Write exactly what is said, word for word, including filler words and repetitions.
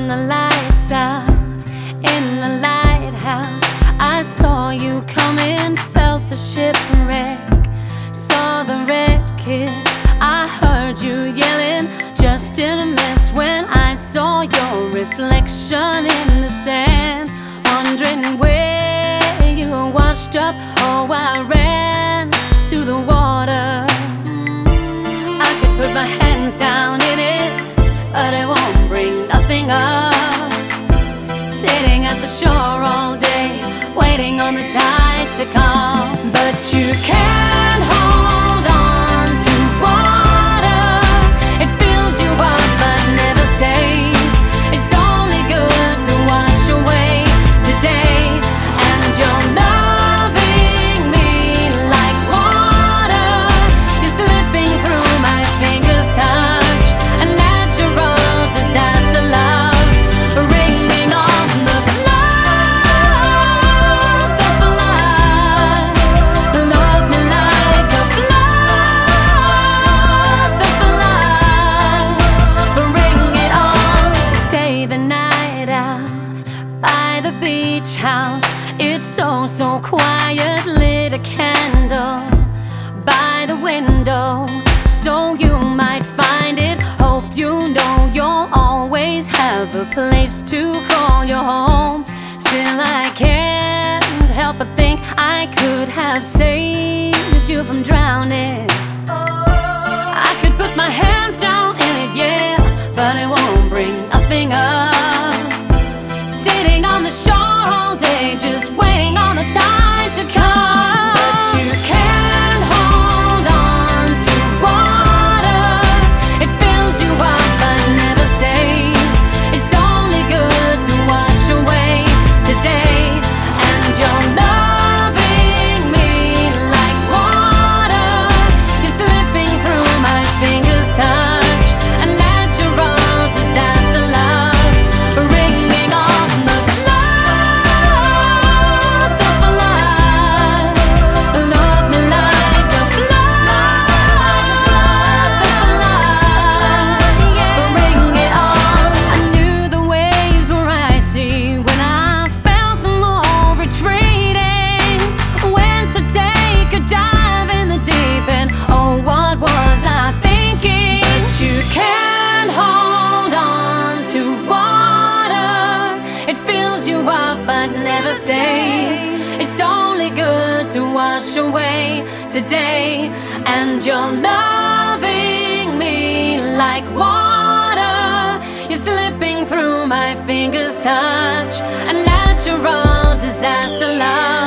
When the lights out in the lighthouse, I saw you coming, felt the shipwreck, saw the wreckage. I heard you yelling, just in a mess, when I saw your reflection in the sand, wondering where you were washed up. Oh, I ran to the water. I could put my hands down in it, but it won't bring nothing up. Sitting at the shore all day, waiting on the tide to come. But you can't hold on to water. It fills you up but never stays. It's only good to wash away today. And you're loving me like water. You're slipping through my fingers' touch. A natural disaster love, ringing on the flood, the flood. Love me like a flood, the flood. Bring it on. Stay the night out by the beach house. It's so, so quiet. Lit a candle by the window, so you might find it. Hope you know you'll always have a place to call your home. Still I can't help but think I could have saved you from drowning. I could put my hands down in it, yeah, but it won't bring nothing up. Sitting on the shore all day, just waiting on the tide to come. But you can't hold on to water. It fills you up but never stays. It's only good to wash away today. And you're loving me like water. You're slipping through my fingers' touch. A natural disaster love, ringing on the flood, the flood. Love me like a flood, the flood. Bring it on. I knew the waves were icy when I felt them all retreating. Went to take a dive in the deep end. Oh, what was I thinking? But you can't hold on to water. It fills you up but never stays. It's only good to wash away today. And you're loving me like water. You're slipping through my fingers' touch. A natural disaster love.